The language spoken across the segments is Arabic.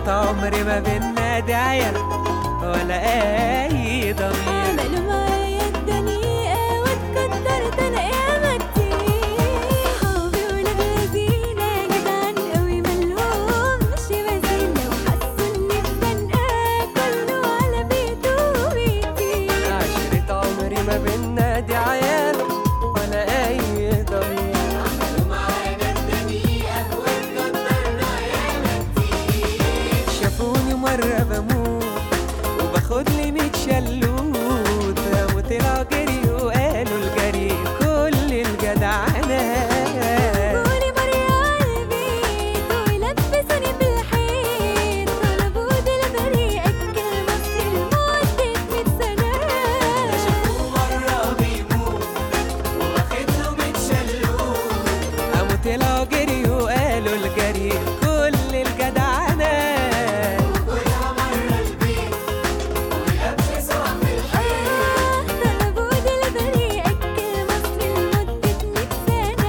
عشرة عمري ما بينا داعية ولا أي ضمير. عملوا معايا الدنيئة واتكترت أنا ياما كتير. صحابي ولاد لذينة جدعان قوي ملهمش مثيل، لو حسوا إني اتخانقة كله على بيته بيطير. عشرة عمري ما بينا داعية ولا أي ضمير. عملوا معانا الدنيئة واتكترنا ياما كتير. شافوني مرة بموت وباخد لي 100 شلوت، وطلعوا جري وقالوا الجري كل الجدعنة. جابولي مرة عالبيت ولبسوني في الحيط، طلبوا دليفري أكل مصري لمدة 100 سنة. شافوه مرة بيموت وواخد له 100 شلوت. قاموا طلعوا جري وقالوا الجري كل الجدعنة. وكلها مرة البيت ولبسوها في الحيط. طلبوا دليفري أكل مصري لمدة 100 سنة.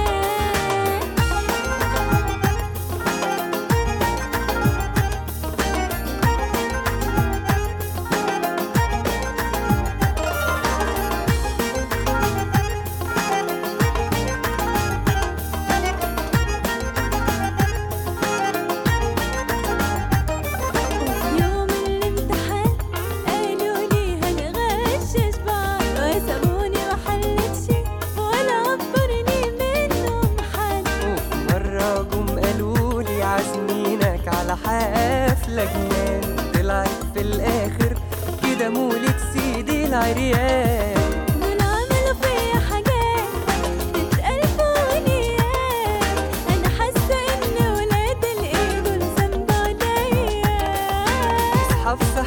يوم الامتحان قالوا لي هنغشش بعض، وسابوني محلتش ولا عبرني منهم حد. وفي مرة جم قالوا لي عازمينك على حفلة جنان، طلعت في الآخر كده مولد سيدي العريان. دول عملوا فيا حاجات تتقال في أغنيات، أنا حاسة إن ولاد الإيه دول ذنب عليا. أصحاب